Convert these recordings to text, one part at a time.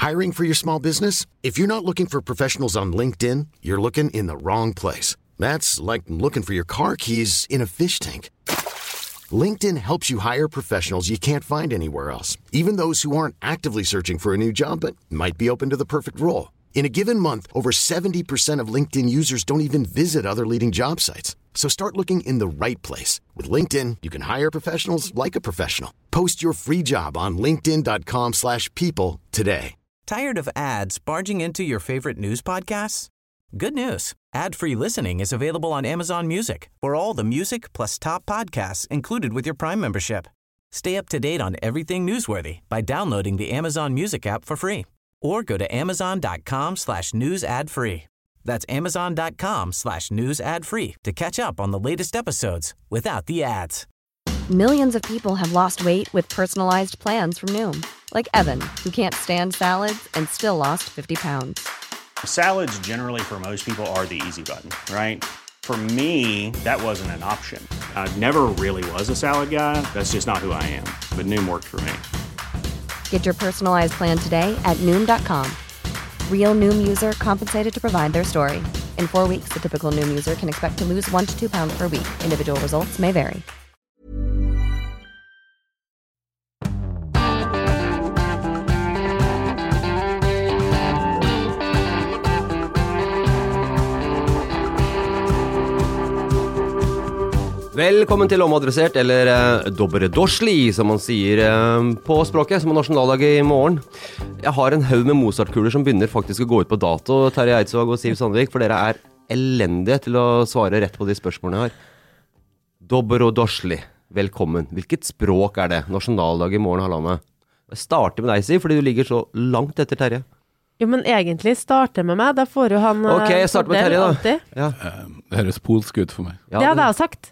Hiring for your small business? If you're not looking for professionals on LinkedIn, you're looking in the wrong place. That's like looking for your car keys in a fish tank. LinkedIn helps you hire professionals you can't find anywhere else, even those who aren't actively searching for a new job but might be open to the perfect role. In a given month, over 70% of LinkedIn users don't even visit other leading job sites. So start looking in the right place. With LinkedIn, you can hire professionals like a professional. Post your free job on linkedin.com/people today. Tired of ads barging into your favorite news podcasts? Good news. Ad-free listening is available on Amazon Music for all the music plus top podcasts included with your Prime membership. Stay up to date on everything newsworthy by downloading the Amazon Music app for free or go to amazon.com/news ad free. That's amazon.com/news ad free to catch up on the latest episodes without the ads. Millions of people have lost weight with personalized plans from Noom. Like Evan, who can't stand salads and still lost 50 pounds. Salads generally for most people are the easy button, right? For me, that wasn't an option. I never really was a salad guy. That's just not who I am. But Noom worked for me. Get your personalized plan today at Noom.com. Real Noom user compensated to provide their story. In 4 weeks, the typical Noom user can expect to lose 1 to 2 pounds per week. Individual results may vary. Velkommen til Omadressert, eller Dobredošli, som man sier på språket, som er nasjonaldag I morgen. Jeg har en haug med Mozart-kuler som begynner faktisk å gå ut på dato, Terje Eidsvåg og Siv Sandvik, for dere er elendige til å svare rett på de spørsmålene jeg har. Dobredošli, velkommen. Hvilket språk er det? Nasjonaldag I morgen, halvandet. Jeg starter med deg, Siv, fordi du ligger så langt etter Terje. Jo, men egentlig starter med meg, da får jo han... Ok, jeg starter med Terje da. Ja. Det høres polsk ut for meg. Ja, det hadde jeg sagt.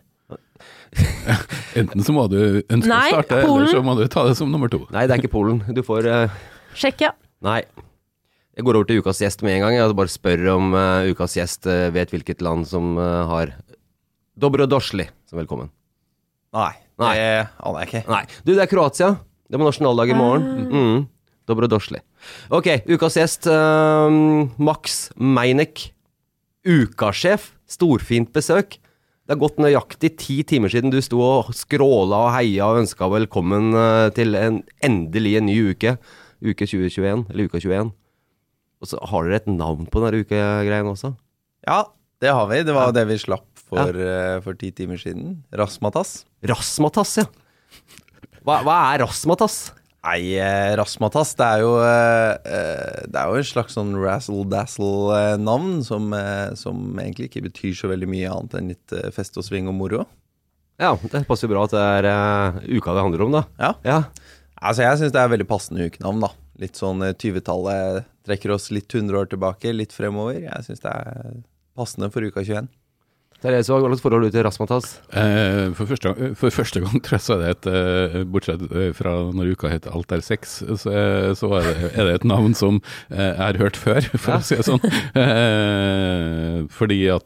Enten så må du ønske å starte, eller så må du ta det som nummer 2. Nei, det er ikke Polen. Du får... Sjekk, ja. Nei. Jeg går over til ukas gjest med en gang. Jeg bare spør om ukas gjest vet hvilket land som har Dobrodošli som velkommen. Nei, det aner jeg ikke. Nei. Du, det er Kroatia. Det var nasjonaldag I morgen. Dobrodošli. Ok, ukas gjest Max Meinek. Ukasjef. Storfint besøk. Det har gått nøyaktig 10 timer siden du sto og skråla og heia og ønsket velkommen til endelig en ny uke. Uke 2021, eller uka 21. Og så har dere et navn på denne ukegreien også? Ja, det har vi. Det var det vi slapp for 10 timer siden. Rasmatas. Rasmatas, ja. Hva er Rasmatas? Nei, Rasmatas, det er jo en slags sånn razzle-dazzle-navn som egentlig ikke betyr så veldig mye annet enn litt fest og sving og moro. Ja, det passer jo bra at det er uka det handler om da. Ja. Altså, jeg synes det er veldig passende ukenavn da. Litt sånn 20-tallet trekker oss litt 100 år tilbake, litt fremover. Jeg synes det er passende for uka 21. Terje, hva slags forhold du til Rasmatas? For første gang tror jeg så er det bortsett fra når uka heter Alt er sex, så er det et navn som jeg har hørt før, for å si det sånn. Fordi at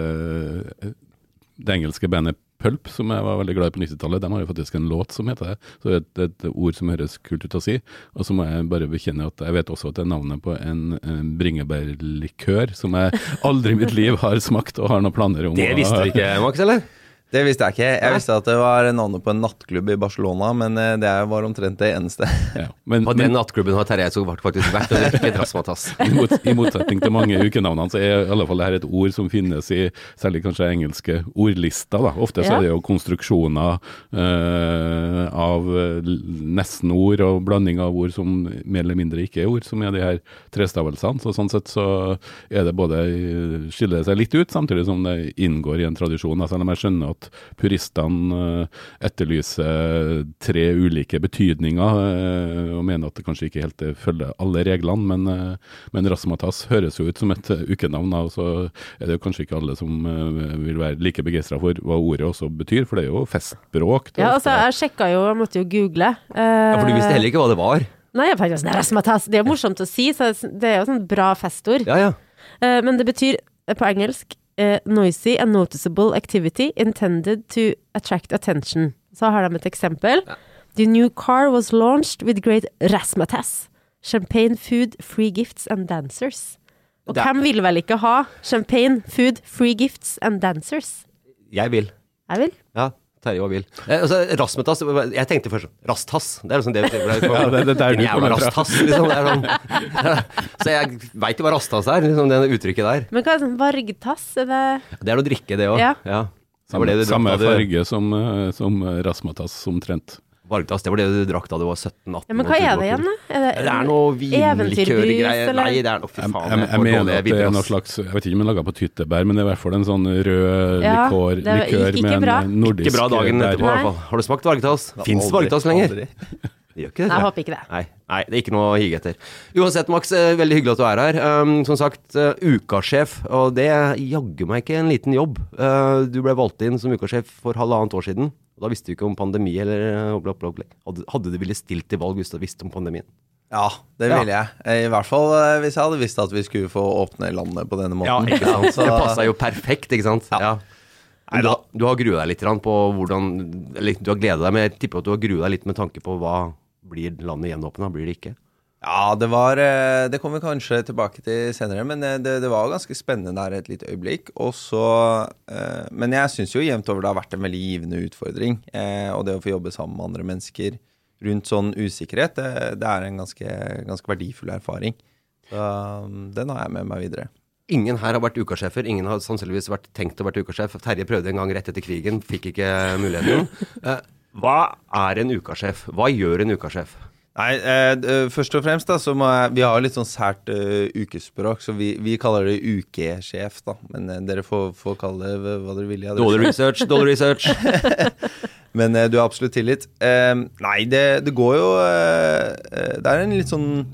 det engelske bandet Pulp, som jeg var veldig glad I på 90-tallet, de har jo faktisk en låt som heter det, så det er et ord som høres kult ut å si, og så må jeg bare bekjenne at jeg vet også at det er navnet på en bringebærlikør som jeg aldri I mitt liv har smakt og har noen planer om. Det visste du ikke, Max, eller? Det visste jeg ikke. Jeg visste at det var navnet på en nattklubb I Barcelona, men det var omtrent det eneste. Ja, på den nattklubben har Terje faktisk vært og ikke Rasmatas. I motsetning til mange ukenavnene, så I alle fall det her et ord som finnes I særlig kanskje engelske ordlister. Da. Ofte så det jo konstruksjoner av nesten ord og blanding av ord som mer eller mindre ikke ord, som de her trestavelsene. Så sånn sett så det både skiller seg litt ut, samtidig som det inngår I en tradisjon. Altså, når jeg skjønner at puristene etterlyser 3 ulike betydninger og mener at det kanskje ikke helt følger alle reglene, men Rasmatas høres jo ut som et ukenavn, og så det jo kanskje ikke alle som vil være like begeistret for hva ordet også betyr, for det jo festspråk. Ja, altså jeg sjekket jo, jeg måtte jo google. Ja, for du visste heller ikke hva det var. Nei, jeg faktisk, Rasmatas, det jo morsomt å si, så det jo sånn bra festord. Ja. Men det betyr på engelsk noisy and noticeable activity intended to attract attention. Så har de et eksempel. The new car was launched with great razzmatazz. champagne, food, free gifts and dancers. Og Det er- hvem vil vel ikke ha champagne, food, free gifts and dancers? Jeg vil. Jeg vil. Ja, Terje og vil. Altså, Rasmetas, jeg tenkte først Rastas. Det er liksom det vi ble Ja, det er der du Din jævla kommer fra. Rastas, liksom. Det er sånn. Så jeg vet jo hva Rastas er, liksom det uttrykket der. Men hva er sånn vargtass? Er det... Det er noe drikke, det også. Ja. Det var det du drakk Samme da du- farge som Rasmatas omtrent. Vargtass, det var det du drakk da du var 17-18. Ja, men hva er det igjen, da? Det er noe vinlikørgreier. eller? Nei, det er noe, fy faen. Jeg mener at det er noe slags, jeg vet ikke om det er laget på tyttebær, men det er i hvert fall en sånn rød Ja, likør det gikk ikke med bra. en nordisk Ikke bra dagen der. etterpå, i hvert fall. Har du smakt vargtass? Fins det vargtass lenger? Aldri. Det gjør ikke det. Nei, jeg tror jeg. håper ikke det. Nei, det er ikke noe å hige etter. Uansett, Max, veldig hyggelig at du er her. Som sagt, ukasjef, og det er jaggu meg ikke en liten jobb. Du ble valgt inn som ukasjef for 1,5 år siden. Og da visste du ikke om pandemi eller opplegg. Hadde du ville stilt til valg hvis du visste om pandemien? Ja, det Ja. ville jeg. I hvert fall hvis jeg hadde visst at vi skulle få åpne landet på denne måten. ikke sant? Så- Det passet jo perfekt, ikke sant? Ja. Men du har gruet deg litt grann på hvordan, eller du har gledet deg, men jeg tipper at du har gruet deg litt med tanke på hva blir landet gjenåpnet, blir det ikke? Ja, det kommer vi kanskje tilbake til senere, men det var ganske spennende der et lite øyeblikk. Og så, men jeg synes jo jevnt over det har vært en veldig givende utfordring. Og det å få jobbe sammen med andre mennesker rundt sånn usikkerhet, det er en ganske verdifull erfaring. Så den har jeg med meg videre. Ingen her har vært ukasjefer, ingen har sannsynligvis tenkt å være ukasjef. Terje prøvde en gang rett etter krigen, fikk ikke muligheten. Hva er en ukasjef? Hva gjør en ukasjef? Nei, først og fremst da, så vi har litt sånn sært ukespråk, så vi kaller det ukesjef da, men dere får kalle det hva dere vil. Ja, Dårlig research. Men du er absolutt tilgitt. Nei, det går jo, det er en litt sånn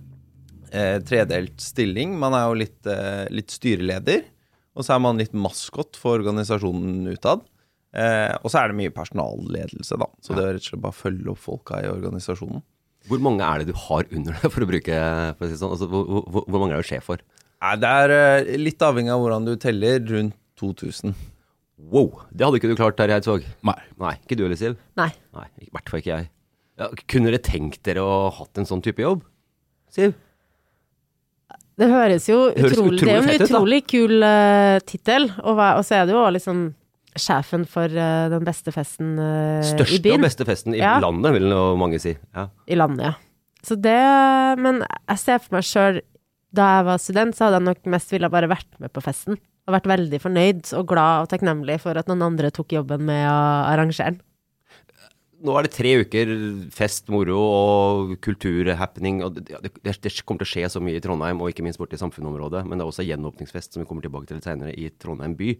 tredelt stilling. Man er jo litt styreleder, og så er man litt maskott for organisasjonen utad. Og så er det mye personalledelse da, så det er rett og slett bare å følge opp folka i organisasjonen. Hvor mange er det du har under deg, for å si sånn? Altså, hvor mange er du sjef for? Nei, det er litt avhengig av hvordan du teller, rundt 2000. Wow, det hadde ikke du klart, Terje Eidsvåg. Nei. Ikke du eller Siv? Nei. Nei, i hvert fall ikke jeg. Ja, kunne dere tenkt dere å ha hatt en sånn type jobb? Siv? Det høres jo Det høres utrolig, det er jo utrolig en fett ut, da. utrolig kul titel, og så er det jo liksom sjefen for den beste festen i Største og byen. beste festen i Ja. landet, vil nå mange si. Ja. I landet, ja. Så det, men jeg ser for meg selv, da jeg var student, så hadde jeg nok mest ville bare vært med på festen, og vært veldig fornøyd og glad og takknemlig for at noen andre tok jobben med å arrangere den. Nå er det 3 uker fest, moro og kulturhappening, og det kommer til å skje så mye i Trondheim, og ikke minst borte i samfunnsområdet, men det er også gjenåpningsfest som vi kommer tilbake til litt senere i Trondheim by.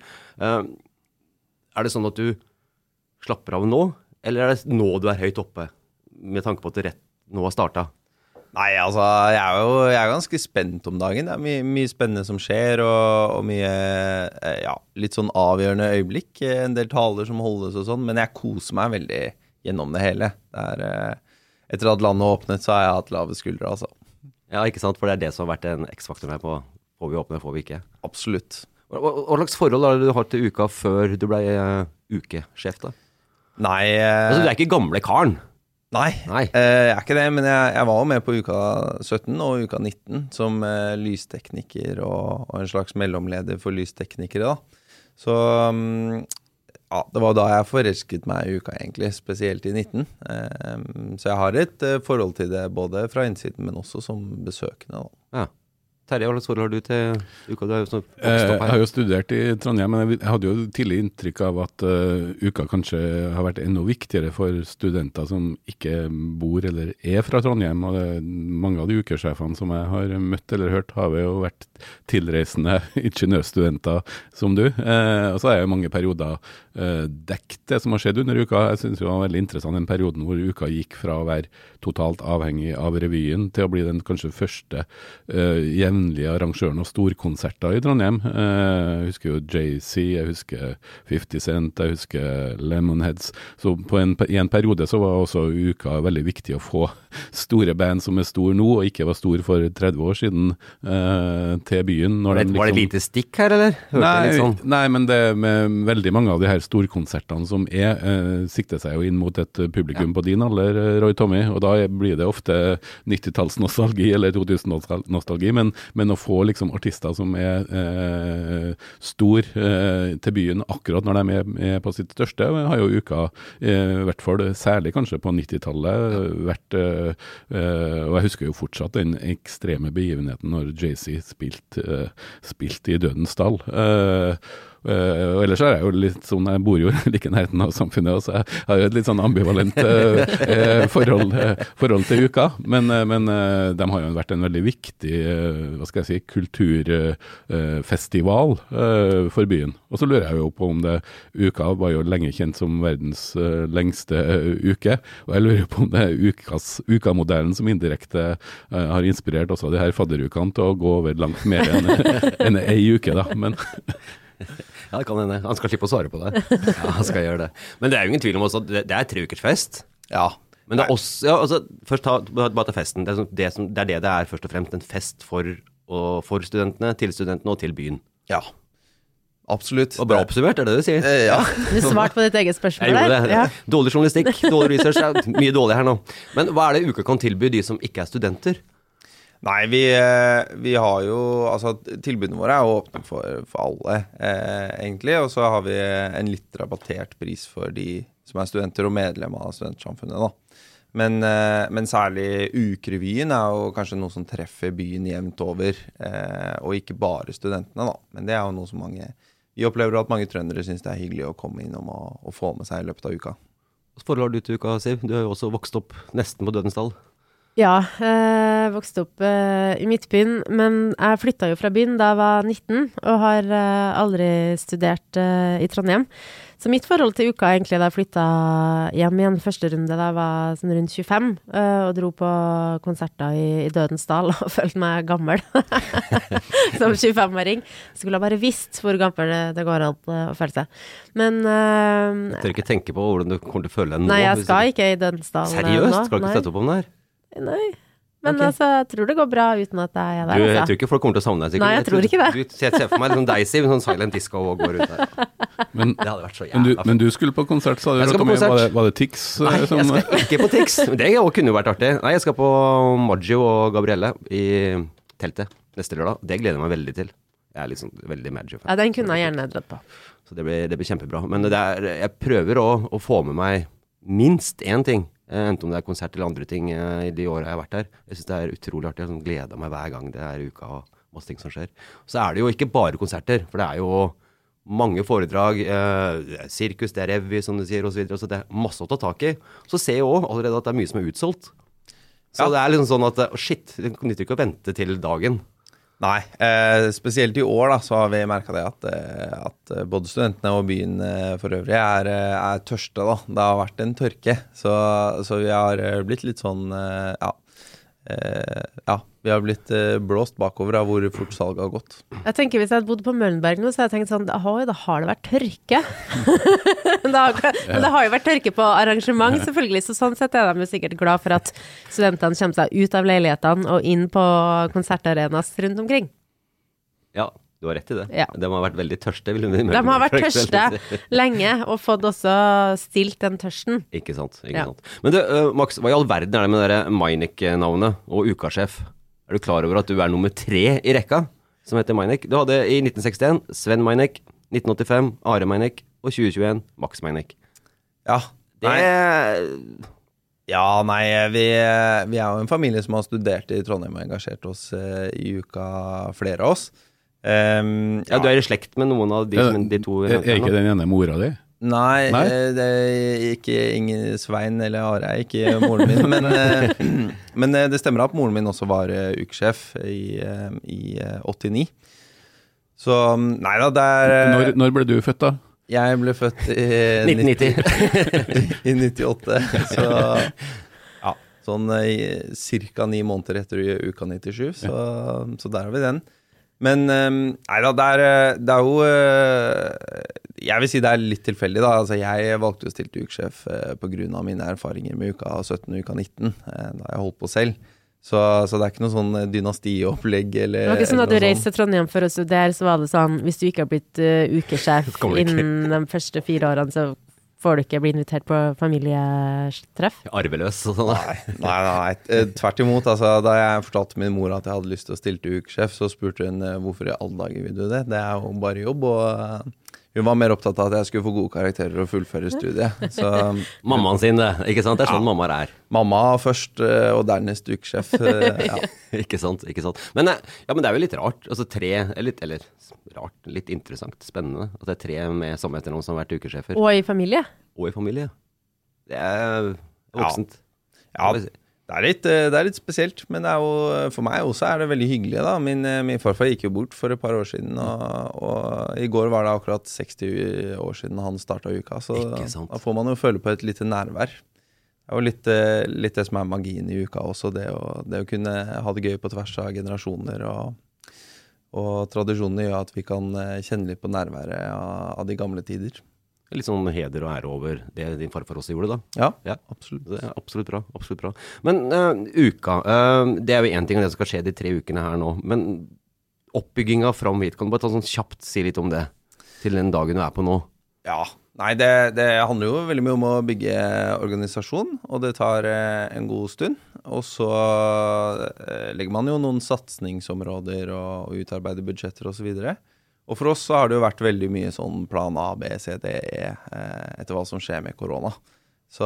Er det sånn at du slapper av nå, eller er det nå du er høyt oppe, med tanke på at det rett nå har startet? Nei, altså, jeg er ganske spent om dagen. Det er mye spennende som skjer, og mye, litt sånn avgjørende øyeblikk. En del taler som holdes og sånn, men jeg koser meg veldig gjennom det hele. Etter at landet åpnet, så har jeg hatt lave skuldre, altså. Ja, ikke sant? For det er det som har vært en X-faktor her på får vi åpne, får vi ikke. Absolutt. Hva slags forhold har du hatt til uka før du ble ukesjef da? Nei, Altså, du er ikke gamle karen. Nei, jeg er ikke det, men jeg var jo med på uka 17 og uka 19 som lystekniker og en slags mellomleder for lysteknikere da. Så det var da jeg forelsket meg i uka egentlig, spesielt i 19. Så jeg har et forhold til det både fra innsiden, men også som besøkende da. Ja. Terje, hva slags forhold har du til uka? Du er jo sånn Jeg har jo studert i Trondheim, men jeg hadde jo tidlig inntrykk av at uka kanskje har vært enda viktigere for studenter som ikke bor eller er fra Trondheim, og mange av de ukesjefene som jeg har møtt eller hørt har jo vært tilreisende ingeniørstudenter som du, og så har jeg jo mange perioder dekket det som har skjedd under uka. Jeg synes jo det var veldig interessant den perioden hvor uka gikk fra å være totalt avhengig av revyen til å bli den kanskje første jevnlige arrangøren av storkonserter i Trondheim. Jeg husker jo Jay-Z, jeg husker 50 Cent, jeg husker Lemonheads. Så i en periode så var også uka veldig viktig å få store band som stor nå, og ikke var stor for 30 år siden, til byen. Var det lite stikk her, eller? Nei, men det med veldig mange av de her storkonsertene som sikter seg jo inn mot et publikum på din alder, Roy Tommy, og da blir det ofte 90-tallsnostalgi eller 2000-nostalgi, men å få liksom artister som stor til byen akkurat når de er på sitt største, har jo uka, i hvert fall særlig kanskje på 90-tallet, vært, og jeg husker jo fortsatt den ekstreme begivenheten når Jay-Z spilte i Dødens Dal. Og ellers er jeg jo litt sånn, jeg bor jo like nærheten av samfunnet, så jeg har jo et litt sånn ambivalent forhold til uka, men de har jo vært en veldig viktig, hva skal jeg si, kulturfestival for byen. Og så lurer jeg jo på om uka var jo lenge kjent som verdens lengste uke, og jeg lurer på om det uka-modellen som indirekte har inspirert også de her fadderukene til å gå over langt mer enn ei uke da, men... Ja, det kan hende. Han skal slippe å svare på det. Ja, han skal gjøre det. Men det er jo ingen tvil om også at det er 3 ukers fest. Ja. Men det er også, ja, altså, først bare ta festen. Det er først og fremst en fest for studentene, til studentene og til byen. Ja, absolutt. Og bra oppsummert, er det du sier? Ja. Du svarte på ditt eget spørsmål der. Jeg gjorde det. Ja. Dårlig journalistikk, dårlig research, mye dårlig her nå. Men hva er det uka kan tilby de som ikke er studenter? Nei, vi har jo, altså tilbudene våre er jo åpne for alle, egentlig, og så har vi en litt rabattert pris for de som er studenter og medlemmer av studentsamfunnet, da. Men særlig ukerevyen er jo kanskje noe som treffer byen jevnt over, og ikke bare studentene, da. Men det er jo noe som vi opplever at mange trøndere synes det er hyggelig å komme innom og få med seg i løpet av uka. Hva forhold har du til uka, Siv? Du har jo også vokst opp nesten på Dødens Dal. Ja, jeg vokste opp i Midtbyen, men jeg flyttet jo fra byen da jeg var 19, og har aldri studert i Trondheim. Så mitt forhold til uka egentlig da jeg flyttet hjem igjen første runde da jeg var sånn rundt 25, og dro på konserter i Dødens Dal og følte meg gammel som 25-åring. Skulle ha bare visst hvor gammel det går an å føle seg. Men jeg tør ikke tenke på hvordan du kommer til å føle deg nå. Nei, jeg skal ikke i Dødens Dal. Seriøst? Skal du ikke støtte opp om det her? Nei, men okay. Altså, jeg tror det går bra uten at jeg er der. Jeg tror ikke folk kommer til å savne deg. Nei, jeg tror ikke det. Du ser for meg sånn Daisy med sånn silent disco og går ut der. Men, det hadde vært så jævla. Men du skulle på konsert, sa du? Jeg skal på konsert. Var det Tix? Nei, jeg skal ikke på Tix. Det kunne jo vært artig. Nei, jeg skal på Maggio og Gabrielle i teltet neste lørdag. Det gleder jeg meg veldig til. Jeg er liksom veldig Maggio-fan. Ja, den kunne jeg gjerne dratt på. Så det blir kjempebra. Men jeg prøver å få med meg minst én ting. Enten om det er konsert eller andre ting i de årene jeg har vært der. Jeg synes det er utrolig artig. Jeg gleder meg hver gang det er uka og masse ting som skjer. Så er det jo ikke bare konserter, for det er jo mange foredrag, sirkus, det er revy, som du sier, og så videre. Så det er masse å ta tak i. Så ser jeg også allerede at det er mye som er utsolgt. Så det er liksom sånn at, shit, det nytter ikke å vente til dagen. Nei, spesielt i år da, så har vi merket det at både studentene og byen for øvrig er tørste da. Det har vært en tørke, så vi har blitt litt sånn, vi har blitt blåst bakover av hvor fort salget har gått. Jeg tenker hvis jeg hadde bodd på Møllenberg nå, så hadde jeg tenkt sånn, da har det vært tørke. Men det har jo vært tørke på arrangement, selvfølgelig, så sånn sett er de jo sikkert glad for at studentene kommer seg ut av leilighetene og inn på konsertarenas rundt omkring. Ja, du har rett i det. Ja. De har vært veldig tørste. De har vært tørste lenge, og fått også stilt den tørsten. Ikke sant. Men du, Max, hva i all verden er det med det Meinek-navnet og ukasjef? Er du klar over at du er nummer 3 i rekka, som heter Meinek? Du hadde i 1961 Sven Meinek, 1985 Are Meinek, og 2021 Max Meinek. Ja, nei, vi er jo en familie som har studert i Trondheim og engasjert oss i uka, flere av oss. Ja, du er i slekt med noen av de to. Er ikke den ene mora di? Nei, det er ikke Inge Svein eller Are, ikke moren min, men det stemmer at moren min også var ukesjef i 89. Så, nei da, det er... Når ble du født da? Jeg ble født i 1990. I 98, så... Ja. Sånn cirka 9 måneder etter uka 97, så der har vi den. Men nei da, det er jo jeg vil si det litt tilfeldig da. Altså, jeg valgte å stille til ukesjef på grunn av mine erfaringer med uka 17 og uka 19, da jeg holdt på selv. Så det er ikke noe sånn dynastiopplegg eller... Det var ikke sånn at du reiste til Trondheim for å studere, så var det sånn, hvis du ikke har blitt ukesjef innen de første 4 årene, så får du ikke bli invitert på familietreff? Arveløs og sånn. Nei, tvert imot. Altså, da jeg fortalte min mor at jeg hadde lyst til å stille til ukesjef, så spurte hun hvorfor i alle dager vil du det? Det er jo bare jobb, og hun var mer opptatt av at jeg skulle få gode karakterer og fullføre studiet. Så, mammaen sin det, ikke sant? Det er sånn mammaer er. Mamma først, og dernest ukesjef. Ja. Ikke sant. Men det er jo litt rart. Altså litt interessant, spennende. At det er 3 med samme etternavn som har vært ukesjefer. Og i familie. Det er voksent. Ja, det er litt spesielt, men det er jo, for meg også er det veldig hyggelig da. Min farfar gikk jo bort for et par år siden, og i går var det akkurat 60 år siden han startet uka, så da får man jo føle på et lite nærvær. Det er jo litt det som er magien i uka også, det å kunne ha det gøy på tvers av generasjoner, og tradisjonene gjør at vi kan kjenne litt på nærværet av de gamle tider. Litt sånn heder og ære over det din farfar også gjorde da. Ja, absolutt. Det er absolutt bra. Men uka, det er jo en ting av det som skal skje de 3 ukene her nå, men oppbygginga fram hit, kan du bare ta sånn kjapt si litt om det, til den dagen du er på nå? Ja, nei, det handler jo veldig mye om å bygge organisasjon, og det tar en god stund, og så legger man jo noen satsningsområder og utarbeider budsjetter og så videre. Og for oss så har det jo vært veldig mye sånn plan A, B, C, D, E etter hva som skjer med korona. Så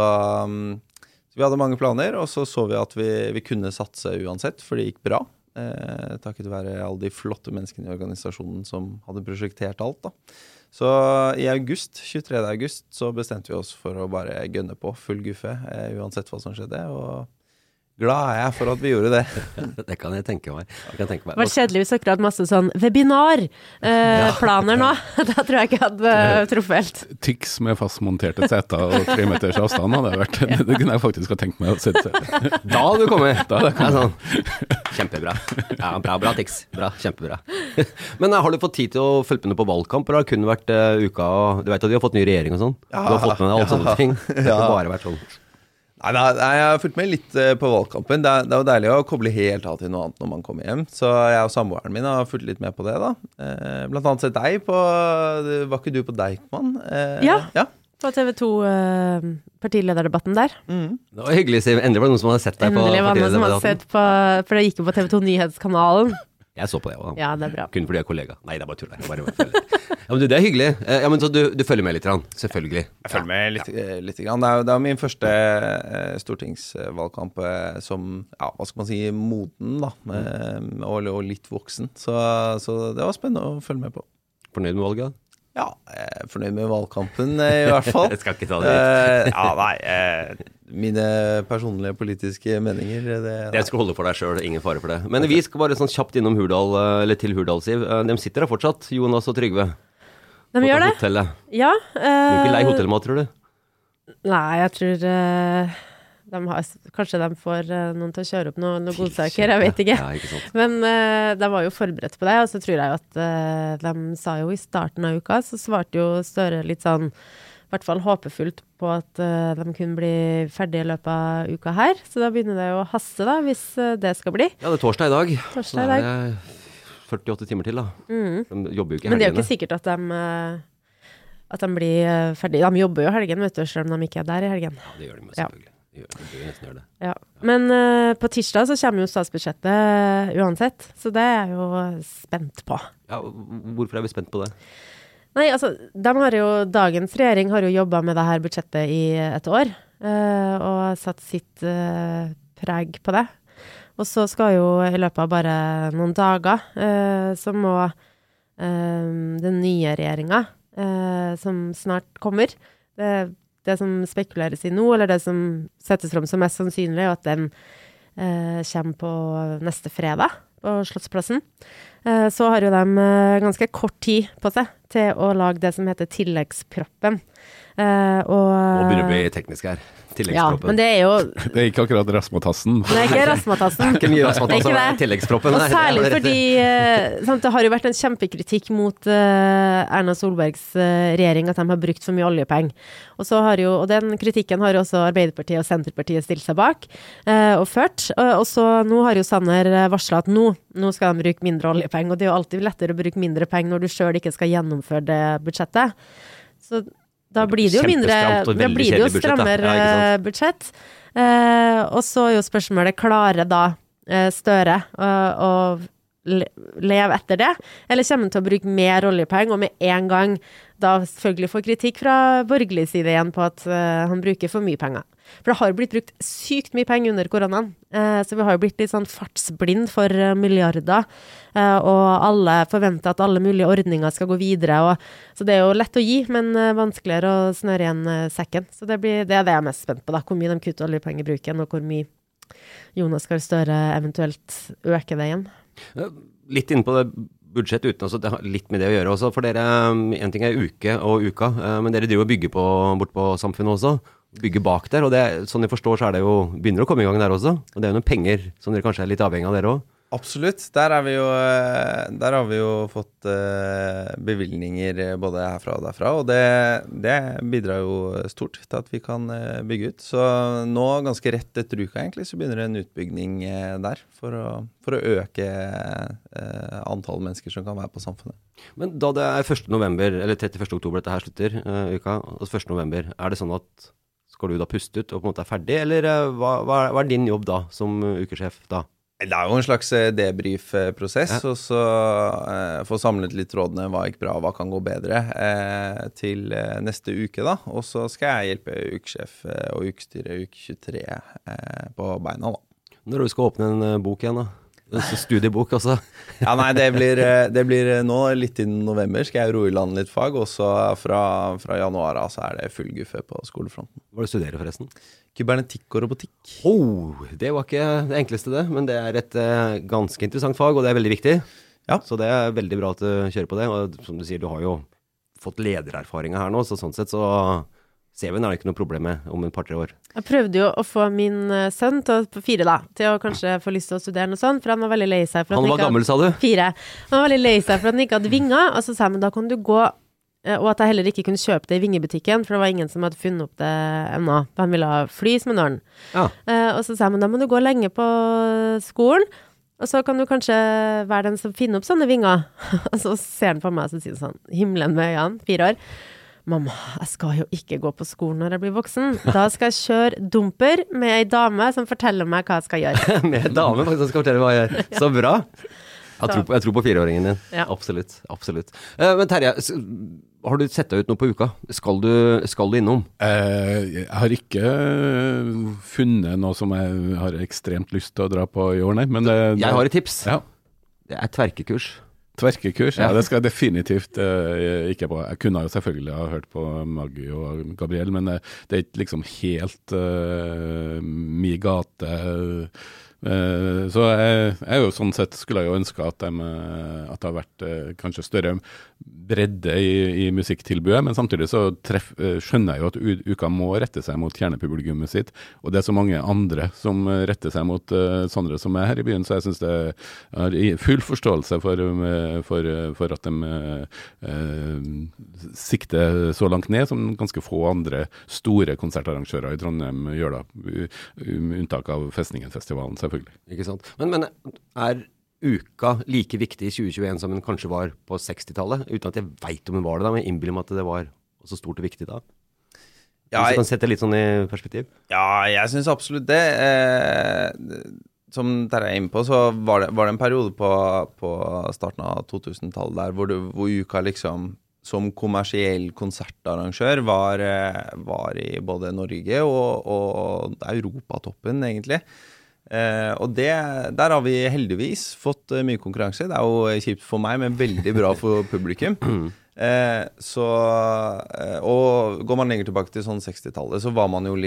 vi hadde mange planer, og så vi at vi kunne satse uansett, for det gikk bra. Takket være alle de flotte menneskene i organisasjonen som hadde prosjektert alt da. Så i 23. august, så bestemte vi oss for å bare gønne på full guffe, uansett hva som skjedde, og glad er jeg for at vi gjorde det. Det kan jeg tenke meg. Det var kjedelig hvis dere hadde masse sånn webinar-planer nå. Da tror jeg ikke jeg hadde truffet helt. Tix med fastmonterte seter og 3 meters avstand hadde vært, det kunne jeg faktisk ha tenkt meg å sette. Da hadde du kommet. Sånn. Kjempebra. Ja, bra Tix. Bra, kjempebra. Men har du fått tid til å følge med på valgkamp, eller har det kun vært uka, du vet at de har fått ny regjering og sånn? Ja, du har fått med deg alle sånne ting. Det har ikke bare vært sånn. Nei, jeg har fulgt med litt på valgkampen. Det er jo deilig å koble helt av til noe annet når man kommer hjem. Så jeg og samboeren min har fulgt litt med på det da. Blant annet sett deg på, var ikke du på Deichman? Ja, på TV 2 partilederdebatten der. Det var hyggelig, Siv. Endelig var det noen som hadde sett deg på partilederdebatten. Endelig var det noen som hadde sett på, for det gikk jo på TV 2 Nyhetskanalen. Jeg så på det også. Ja, det er bra. Kun fordi jeg er kollega. Nei, det er bare tull. Ja, men det er hyggelig. Ja, men så du følger med litt, selvfølgelig. Jeg følger med litt grann. Det er jo min første stortingsvalgkamp som, ja, hva skal man si, moden da, og litt voksen. Så det var spennende å følge med på. Fornøyd med valget? Ja, fornøyd med valgkampen i hvert fall. Jeg skal ikke ta det litt. Ja, nei, mine personlige politiske meninger det skal holde for deg selv, ingen fare for det. Men vi skal bare sånn kjapt innom Hurdal, eller til Hurdal, Siv. De sitter der fortsatt, Jonas og Trygve. De gjør det? Hotellet. Ja. Du er ikke lei hotellmat, tror du? Nei, jeg tror kanskje de får noen til å kjøre opp noen godsaker, jeg vet ikke. Ja, ikke sant. Men de var jo forberedt på det, og så tror jeg at de sa jo i starten av uka, så svarte jo Støre litt sånn, i hvert fall håpefullt på at de kunne bli ferdige i løpet av uka her. Så da begynner det jo å haste da, hvis det skal bli. Ja, det er torsdag i dag. Torsdag i dag. Det er 48 timer til da. De jobber jo ikke i helgene. Men det er jo ikke sikkert at de blir ferdige. De jobber jo helgen, vet du, selv om de ikke er der i helgen. Ja, det gjør de selvfølgelig. De bør nesten gjøre det. Ja. Men på tirsdag så kommer jo statsbudsjettet uansett, så det er jeg jo spent på. Ja, hvorfor er vi spent på det? Nei, altså, dagens regjering har jo jobbet med det her budsjettet i et år, og satt sitt preg på det. Og så skal jo i løpet av bare noen dager, så må den nye regjeringen, som snart kommer, det som spekuleres i nå, eller det som settes frem som mest sannsynlig, er at den kommer på neste fredag på Slottsplassen. så har jo de ganske kort tid på seg til å lage det som heter tilleggsproppen. Og begynner å bli teknisk her. Ja, men det jo Det ikke akkurat Rasmatassen. Det ikke Rasmatassen. Det ikke mye Rasmatassen, det tilleggsproppen. Og særlig fordi det har jo vært en kjempekritikk mot Erna Solbergs regjering at de har brukt for mye oljepenger. Og den kritikken har jo også Arbeiderpartiet og Senterpartiet stilt seg bak og ført. Og så nå har jo Sanner varslet at nå skal de bruke mindre oljepenger, og det er jo alltid lettere å bruke mindre penger når du selv ikke skal gjennomføre det budsjettet. Så da blir det jo mindre, da blir det jo strammere budsjett. Og så er jo spørsmålet, klarer da Støre å leve etter det? Eller kommer han til å bruke mer oljepenger, og med en gang da selvfølgelig får kritikk fra borgerlig side igjen på at han bruker for mye penger? For det har jo blitt brukt sykt mye penger under koronaen, så vi har jo blitt litt sånn fartsblind for milliarder, og alle forventer at alle mulige ordninger skal gå videre, så det er jo lett å gi, men vanskeligere å snøre igjen sekken. Så det er det jeg er mest spent på da, hvor mye de kutter oljepengebruken, og hvor mye Jonas Gahr Støre eventuelt øker det igjen. Litt inn på det budsjett uten, altså det har litt med det å gjøre også, for dere, en ting uke og uka, men dere driver og bygger bort på samfunnet også, bygger bak der, og det, sånn jeg forstår så det jo, begynner å komme i gang der også, og det jo noen penger som dere kanskje litt avhengig av dere også. Absolutt, der har vi jo fått bevilgninger både herfra og derfra, og det bidrar jo stort til at vi kan bygge ut. Så nå, ganske rett etter uka egentlig, så begynner det en utbygging der for å øke antall mennesker som kan være på samfunnet. Men da det 1. november, eller 31. oktober dette her slutter uka, altså 1. november, det sånn at skal du da puste ut og på en måte ferdig, eller hva din jobb da som ukesjef da? Det jo en slags debrief-prosess, og så få samlet litt rådene, hva gikk bra, hva kan gå bedre, til neste uke da. Og så skal jeg hjelpe ukesjef og ukestyre uke 23 på beina da. Når du skal åpne en bok igjen da? Studiebok også? Ja, nei, det blir nå litt i november skal jeg ro i land litt fag, og så fra januar så det full guffe på skolefronten. Hva studerer forresten? Kybernetikk og robotikk. Det var ikke det enkleste det, men det et ganske interessant fag, og det veldig viktig. Ja. Så det veldig bra at du kjører på det, og som du sier, du har jo fått ledererfaringer her nå, så sånn sett så ser vi det ikke noe problem med om et par-tre år. Jeg prøvde jo å få min sønn på 4 da, til å kanskje få lyst til å studere noe sånt, for han var veldig lei seg for at han var gammel, sa du? 4. Han var veldig lei seg for at han ikke hadde vinger, og så sa han, men da kan du gå, og at jeg heller ikke kunne kjøpe det i vingebutikken, for det var ingen som hadde funnet opp det ennå. Han ville ha flys med nøren. Ja. Og så sa han, men da må du gå lenge på skolen, og så kan du kanskje være den som finner opp sånne vinger. Og så ser han på meg, og så sier han sånn, himmelen med øynene, 4 år. Mamma, jeg skal jo ikke gå på skolen når jeg blir voksen. Da skal jeg kjøre dumper med en dame som forteller meg hva jeg skal gjøre. Med en dame faktisk som skal fortelle hva jeg gjør. Så bra. Jeg tror på 4-åringen din. Ja. Absolutt, absolutt. Men Terje, har du sett deg ut noe på uka? Skal du innom? Jeg har ikke funnet noe som jeg har ekstremt lyst til å dra på i år, nei. Men jeg har et tips. Ja. Det tverkekurs. Tverkekurs? Ja, det skal jeg definitivt ikke på. Jeg kunne jo selvfølgelig ha hørt på Maggie og Gabriel, men det ikke liksom helt min gate. Så jeg jo sånn sett skulle jeg jo ønske at det har vært kanskje større bredde i musikktilbudet, men samtidig så skjønner jeg jo at uka må rette seg mot kjernepublikummet sitt, og det så mange andre som retter seg mot sånne som her i byen, så jeg synes det har full forståelse for at de sikter så langt ned som ganske få andre store konsertarrangører i Trondheim gjør da, unntak av Festningen-festivalen selvfølgelig. Ikke sant? Men uka like viktig i 2021 som den kanskje var på 60-tallet, uten at jeg vet om den var det da, men jeg innbiller meg at det var så stort og viktig da. Ja, så kan sette litt sånn i perspektiv. Ja, jeg synes absolutt det. Som Terje inne på, så var det en periode på starten av 2000-tallet der, hvor uka liksom som kommersiell konsertarrangør var i både Norge og Europatoppen egentlig. Og der har vi heldigvis fått mye konkurranse. Det jo kjipt for meg, men veldig bra for publikum. Og går man lenger tilbake til sånn 60-tallet, så var man jo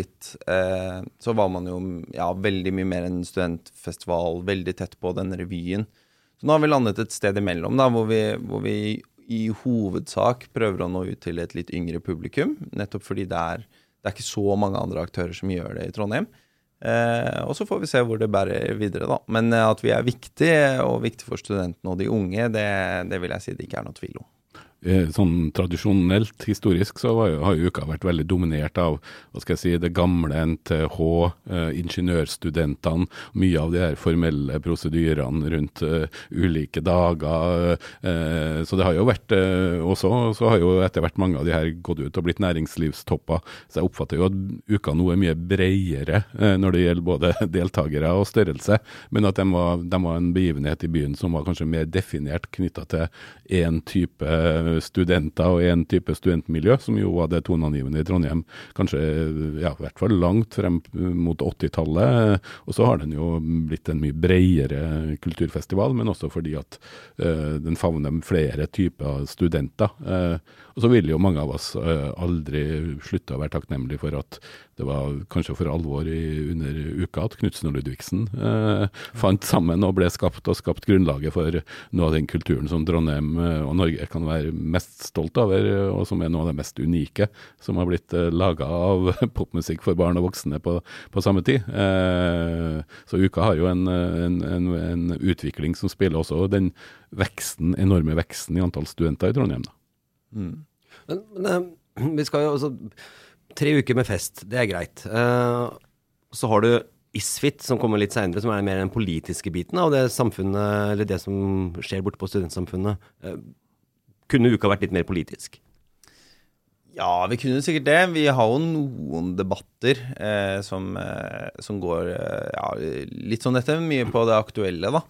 veldig mye mer en studentfestival, veldig tett på den revyen Så nå har vi landet et sted imellom, da, hvor vi i hovedsak prøver å nå ut til et litt yngre publikum, nettopp fordi det er ikke så mange andre aktører som gjør det i Trondheim. Og så får vi se hvor det bærer videre da. Men at vi er viktige for studentene og de unge, det vil jeg si det ikke er noe tvil om. Sånn tradisjonelt, historisk, så har jo uka vært veldig dominert av, hva skal jeg si, det gamle NTH, ingeniørstudentene, mye av de her formelle prosedyrene rundt ulike dager, så det har jo vært, også så har jo etter hvert mange av de her gått ut og blitt næringslivstopper, så jeg oppfatter jo at uka nå er mye bredere når det gjelder både deltagere og størrelse, men at de var en begivenhet i byen som var kanskje mer definert knyttet til en type studenter og en type studentmiljø, som jo var det toneangivende i Trondheim, kanskje i hvert fall langt frem mot 80-tallet, og så har den jo blitt en mye bredere kulturfestival, men også fordi at den favner flere typer studenter. Og så vil jo mange av oss aldri slutte å være takknemlige for at det var kanskje for alvor under uka at Knudsen og Ludvigsen fant sammen og ble skapt grunnlaget for noe av den kulturen som Trondheim og Norge kan være mest stolt over, og som er noe av det mest unike, som har blitt laget av popmusikk for barn og voksne på samme tid. Så uka har jo en utvikling som spiller også den enorme veksten i antall studenter i Trondheim da. Men vi skal jo også 3 uker med fest, det er greit. Så har du ISFIT som kommer litt senere, som er mer den politiske biten av det samfunnet, eller det som skjer borte på studentsamfunnet. Kunne uka vært litt mer politisk? Ja, vi kunne sikkert det. Vi har jo noen debatter som går litt sånn dette, mye på det aktuelle da.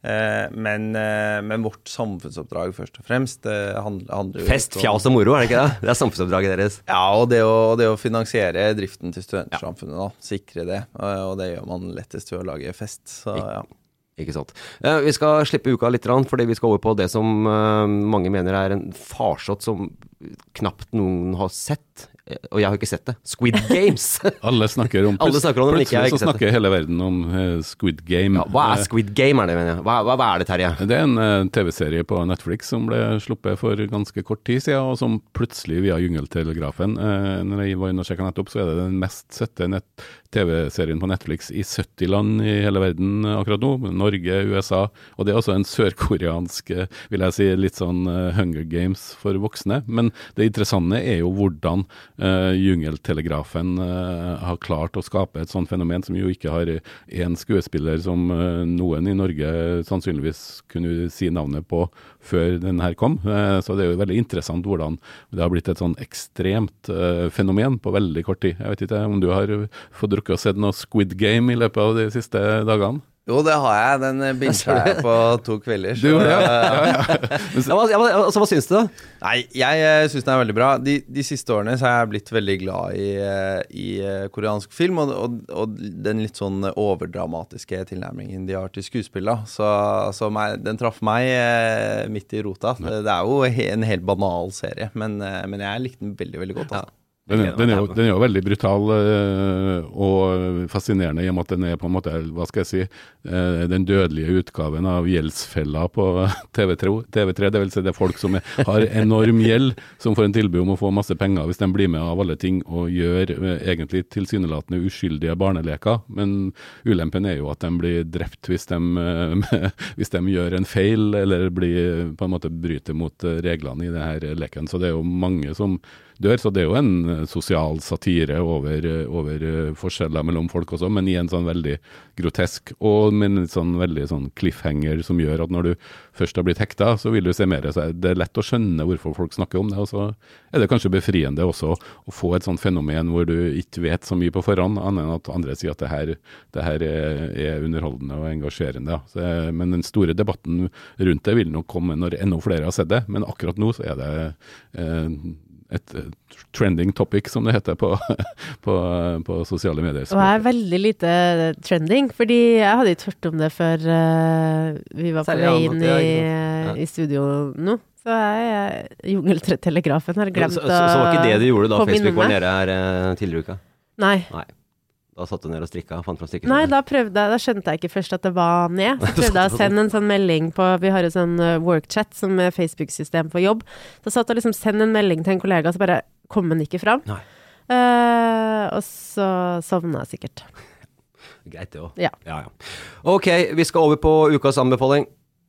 Men vårt samfunnsoppdrag først og fremst handler jo Fest, fjas og moro, er det ikke det? Det er samfunnsoppdraget deres. Ja, og det å finansiere driften til studentsamfunnet da, sikre det, og det gjør man lettest ved å lage fest, så ja. Ikke sant. Vi skal slippe uka litt, fordi vi skal over på det som mange mener er en farsott som knapt noen har sett, og jeg har ikke sett det. Squid Games. Alle snakker om det, men ikke jeg har ikke sett det. Plutselig så snakker hele verden om Squid Game. Ja, hva er Squid Game, er det, mener jeg? Hva er det, Terje? Det er en TV-serie på Netflix som ble sluppet for ganske kort tid siden, og som plutselig via Jungeltelegrafen, når jeg var inne og sjekket nettopp, så er det den mest sette TV-serien på Netflix i 70 land i hele verden akkurat nå, Norge, USA, og det er også en sørkoreansk, vil jeg si, litt sånn Hunger Games for voksne, men det interessante er jo hvordan Jungeltelegrafen har klart å skape et sånt fenomen som jo ikke har en skuespiller som noen i Norge sannsynligvis kunne si navnet på før den her kom, så det er jo veldig interessant hvordan det har blitt et sånn ekstremt fenomen på veldig kort tid. Jeg vet ikke om du har fått drukket og sett noe Squid Game i løpet av de siste dagene? Jo, det har jeg. Den binget jeg på 2 kvelder. Så, Hva syns du da? Nei, jeg synes den er veldig bra. De siste årene så har jeg blitt veldig glad i koreansk film, og den litt sånn overdramatiske tilnærmingen de har til skuespill da. Så den traff meg midt i rota. Det er jo en helt banal serie, men jeg likte den veldig, veldig godt. Altså. Den er jo veldig brutal og fascinerende i og med at den er på en måte, hva skal jeg si, den dødelige utgaven av gjeldsfella på TV3, det vil si det er folk som har enorm gjeld, som får en tilbud om å få masse penger hvis de blir med av alle ting og gjør egentlig tilsynelatende uskyldige barneleker, men ulempen er jo at de blir drept hvis de gjør en feil eller blir på en måte bryter mot reglene i det her leken, så det er jo mange som dør, så det er jo en sosial satire over forskjeller mellom folk også, men i en sånn veldig grotesk, og med en sånn veldig sånn cliffhanger som gjør at når du først har blitt hekta, så vil du se mer, så det er lett å skjønne hvorfor folk snakker om det, og så er det kanskje befriende også å få et sånt fenomen hvor du ikke vet så mye på forhånd, annet enn at andre sier at det her er underholdende og engasjerende. Ja. Så, men den store debatten rundt det vil nok komme når enda flere har sett det, men akkurat nå så er det et trending topic, som det heter på sosiale medier. Og er veldig lite trending, fordi jeg hadde ikke hørt om det før vi var på vei inn i studio nå. Så Jungeltelegrafen har glemt så var ikke det du gjorde da Facebook var nede her tidligere uka? Nei. Da satt du ned og strikka, fant fra strikketøyet. Nei, da skjønte jeg ikke først at det var ned. Så prøvde jeg å sende en sånn melding på, vi har jo sånn workchat som er Facebook-system for jobb. Så satt jeg liksom sende en melding til en kollega, så bare kom den ikke fram. Nei. Og så sovna jeg sikkert. Greit det også. Ja. Ja. Ok, vi skal over på ukas anbefaling.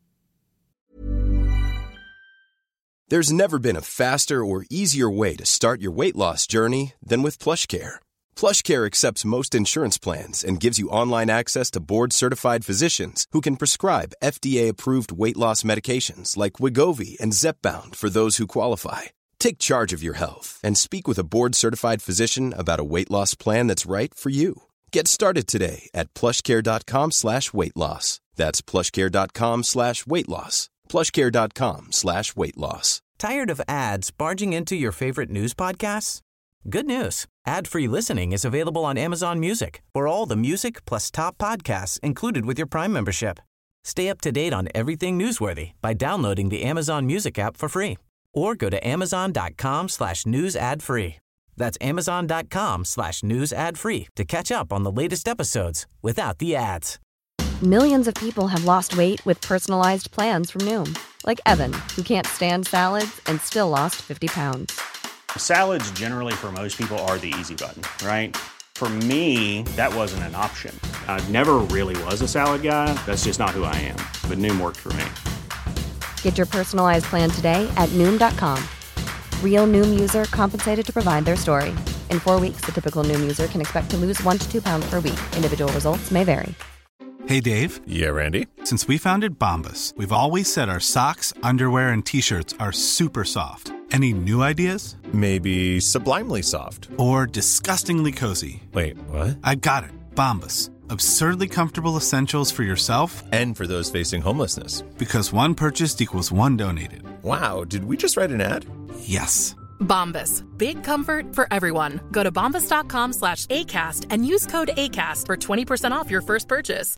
There's never been a faster or easier way to start your weight loss journey than with PlushCare. PlushCare accepts most insurance plans and gives you online access to board-certified physicians who can prescribe FDA-approved weight loss medications like Wegovy and Zepbound for those who qualify. Take charge of your health and speak with a board-certified physician about a weight loss plan that's right for you. Get started today at plushcare.com/weightloss. That's plushcare.com/weightloss. plushcare.com/weightloss. Tired of ads barging into your favorite news podcasts? Good news. Ad-free listening is available on Amazon Music for all the music plus top podcasts included with your Prime membership. Stay up to date on everything newsworthy by downloading the Amazon Music app for free or go to amazon.com/news ad free. That's amazon.com/news ad free to catch up on the latest episodes without the ads. Millions of people have lost weight with personalized plans from Noom. Like Evan, who can't stand salads and still lost 50 pounds. Salads generally for most people are the easy button, right? For me, that wasn't an option. I never really was a salad guy. That's just not who I am. But Noom worked for me. Get your personalized plan today at Noom.com. Real Noom user compensated to provide their story. In 4 weeks, the typical Noom user can expect to lose 1 to 2 pounds per week. Individual results may vary. Hey, Dave. Yeah, Randy. Since we founded Bombas, we've always said our socks, underwear, and T-shirts are super soft. Any new ideas? Maybe sublimely soft. Or disgustingly cozy. Wait, what? I got it. Bombas. Absurdly comfortable essentials for yourself and for those facing homelessness. Because one purchased equals one donated. Wow, did we just write an ad? Yes. Bombas. Big comfort for everyone. Go to bombas.com/ACAST and use code ACAST for 20% off your first purchase.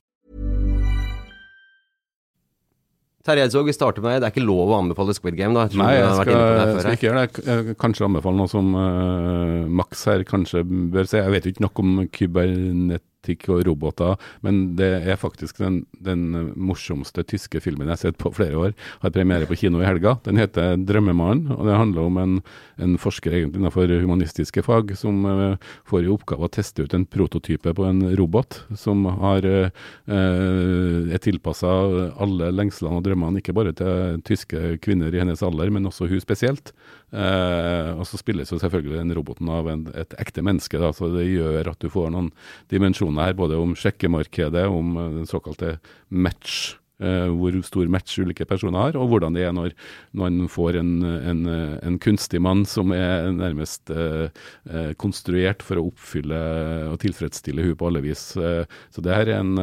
Terje, vi starter med, det ikke lov å anbefale Squid Game da. Nei, jeg skal ikke gjøre det. Jeg kanskje anbefale noe som Max her kanskje bør se. Jeg vet ikke nok om kybernetikk og roboter, men det faktisk den morsomste tyske filmen jeg har sett på flere år. Har premiere på kino i helga. Den heter Drømmemannen, og det handler om en forsker egentlig innenfor humanistiske fag som får i oppgave å teste ut en prototype på en robot som er tilpasset alle lengslene og drømmene, ikke bare til tyske kvinner i hennes alder, men også hun spesielt. Og så spilles jo selvfølgelig den roboten av et ekte menneske, da, så det gjør at du får noen dimensjoner her, både om sjekkemarkedet, om den såkalte match, hvor stor match ulike personer har, og hvordan det når man får en kunstig mann som nærmest konstruert for å oppfylle og tilfredsstille hun på alle vis. Så det her en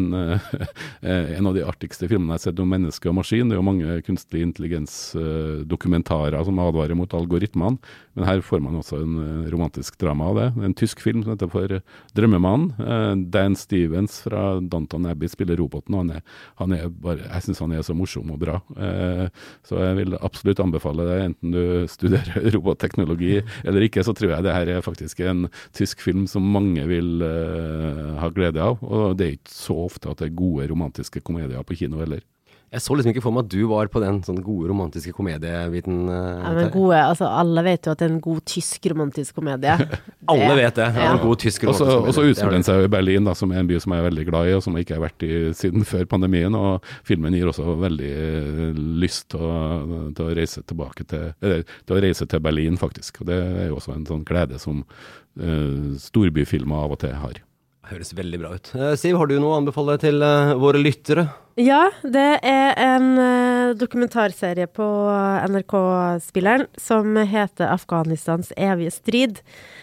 av de artigste filmene jeg har sett om menneske og maskin. Det er jo mange kunstig intelligens-dokumentarer som advarer mot algoritmene, men her får man også en romantisk drama av det. En tysk film som heter for Drømmemannen. Dan Stevens fra Downton Abbey spiller roboten, og jeg synes han så morsom og bra. Så jeg vil absolutt anbefale det, enten du studerer robotteknologi eller ikke, så tror jeg det her faktisk en tysk film som mange vil ha glede av, og det ikke så ofte at det gode romantiske komedier på kino heller. Jeg så liksom ikke for meg at du var på den sånn gode romantiske komediebiten. Ja, men gode, altså alle vet jo at det en god tysk romantisk komedie. Alle vet det, ja. En god tysk romantisk komedie. Og så utspiller den seg jo i Berlin, da, som en by som jeg er veldig glad i, og som jeg ikke har vært i siden før pandemien, og filmen gir også veldig lyst til å reise tilbake til å reise til Berlin, faktisk. Og det er jo også en sånn glede som storbyfilmer av og til har. Høres veldig bra ut. Siv, har du noe å anbefale til våre lyttere? Ja, det en dokumentarserie på NRK-spilleren som heter Afghanistans evige strid.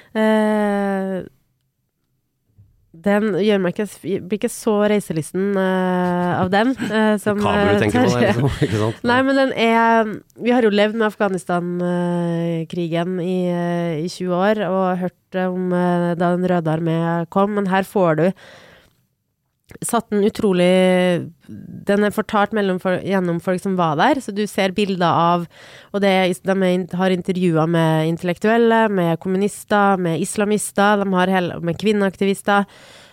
Den gjør meg blir ikke så reiselysten av den. Som Kabel du tenker på det, liksom, ikke sant? Nei, men vi har jo levd med Afghanistan-krigen i 20 år, og hørt om da den røde armé kom, men her får du satt den utrolig, den fortalt gjennom folk som var der, så du ser bilder av, og de har intervjuer med intellektuelle, med kommunister, med islamister, de har med kvinneaktivister,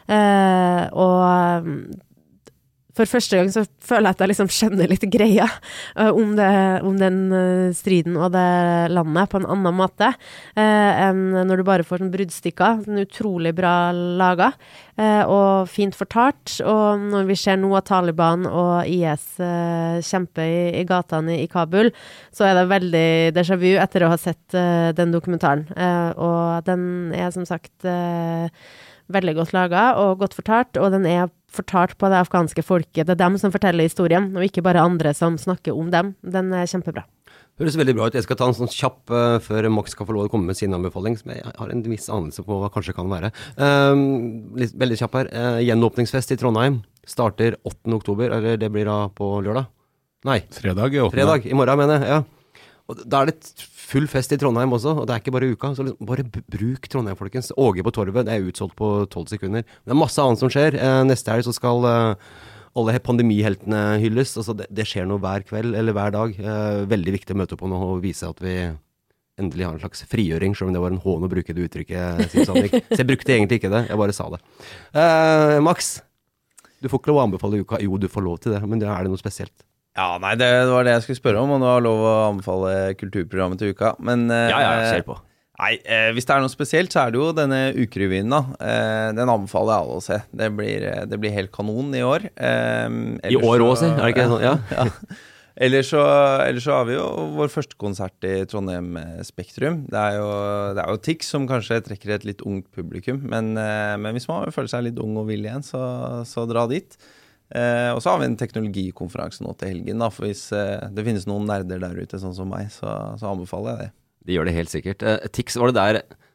og for første gang så føler jeg at jeg liksom skjønner litt greia om den striden og det landet på en annen måte enn når du bare får sånn bruddstykker, sånn utrolig bra laget og fint fortalt, og når vi ser nå at Taliban og IS kjemper i gatene i Kabul, så det veldig déjà vu etter å ha sett den dokumentaren, og den som sagt veldig godt laget og godt fortalt, og den fortalt på det afghanske folket. Det dem som forteller historien, og ikke bare andre som snakker om dem. Den kjempebra. Høres veldig bra ut. Jeg skal ta en sånn kjapp før Max skal få lov å komme med sin anbefaling, som jeg har en viss anelse på hva kanskje kan være. Veldig kjapp her. Gjenåpningsfest i Trondheim starter 8. oktober, eller det blir da på lørdag? Nei. Fredag, i morgen mener jeg, ja. Og da det full fest i Trondheim også, og det ikke bare uka, så liksom, bare bruk Trondheim, folkens. Åge på Torvet, det utsolgt på 12 sekunder. Det masse annet som skjer. Neste helg så skal alle pandemiheltene hylles, altså det skjer noe hver kveld, eller hver dag. Veldig viktig å møte opp på nå og vise at vi endelig har en slags frigjøring, selv om det var en hån å bruke det uttrykket, så jeg brukte egentlig ikke det, jeg bare sa det. Max, du får ikke lov å anbefale uka. Jo, du får lov til det, men det noe spesielt. Ja, nei, det var det jeg skulle spørre om, og nå har lov å anbefale kulturprogrammet til uka. Men ser på. Nei, hvis det noe spesielt, så det jo denne ukerevyen da. Den anbefaler jeg alle å se. Det blir helt kanon i år. I år også, det ikke sånn? Ja. Ellers så har vi jo vår første konsert i Trondheim Spektrum. Det jo Tix som kanskje trekker et litt ungt publikum, men hvis man føler seg litt ung og vill igjen, så dra dit. Og så har vi en teknologikonferanse nå til helgen da, for hvis det finnes noen nerder der ute sånn som meg, så anbefaler jeg det. De gjør det helt sikkert. Tix, var det der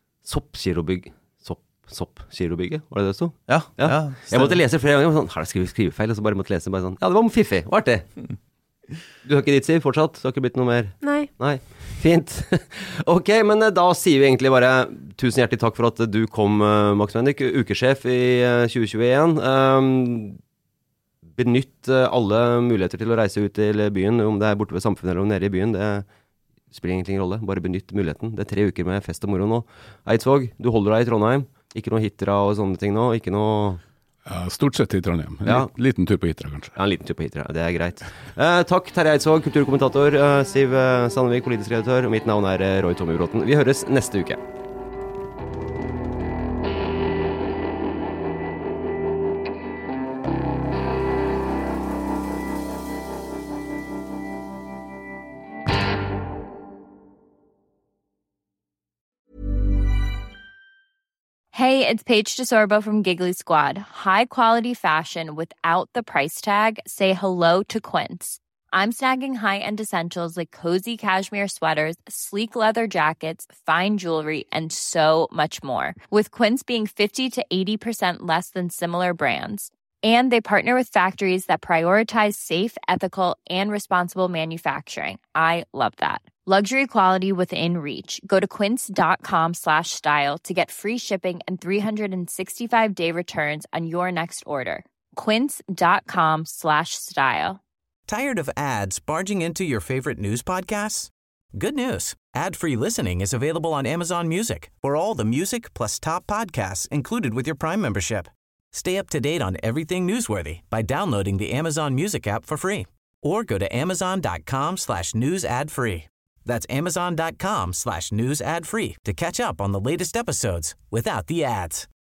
Soppgirobygget, var det det stod? Ja. Jeg måtte lese flere ganger, sånn, har jeg skrivefeil, og så bare måtte lese bare sånn, ja, det var fiffig, hva det? Du har ikke ditt, Siv, fortsatt? Det har ikke blitt noe mer? Nei. Fint. Ok, men da sier vi egentlig bare tusen hjertelig takk for at du kom, Max Mendik, ukesjef i 2021. Benytt alle muligheter til å reise ut til byen, om det borte ved samfunnet eller nede i byen, det spiller egentlig ingen rolle, bare benytt muligheten. Det 3 uker med fest og moro nå. Eidsvåg, du holder deg i Trondheim, ikke noe Hitra og sånne ting nå, ikke noe... Ja, stort sett i Trondheim. Liten tur på Hitra, kanskje. Ja, en liten tur på Hitra, det greit. Takk, Terje Eidsvåg, kulturkommentator, Siv Sandvik, politisk redaktør, og mitt navn Roy Tommy Bråten. Vi høres neste uke. Hey, it's Paige DeSorbo from Giggly Squad. High quality fashion without the price tag. Say hello to Quince. I'm snagging high-end essentials like cozy cashmere sweaters, sleek leather jackets, fine jewelry, and so much more. With Quince being 50 to 80% less than similar brands. And they partner with factories that prioritize safe, ethical, and responsible manufacturing. I love that. Luxury quality within reach. Go to quince.com/style to get free shipping and 365-day returns on your next order. Quince.com/style. Tired of ads barging into your favorite news podcasts? Good news. Ad-free listening is available on Amazon Music for all the music plus top podcasts included with your Prime membership. Stay up to date on everything newsworthy by downloading the Amazon Music app for free or go to amazon.com/news ad free. That's amazon.com/news ad free to catch up on the latest episodes without the ads.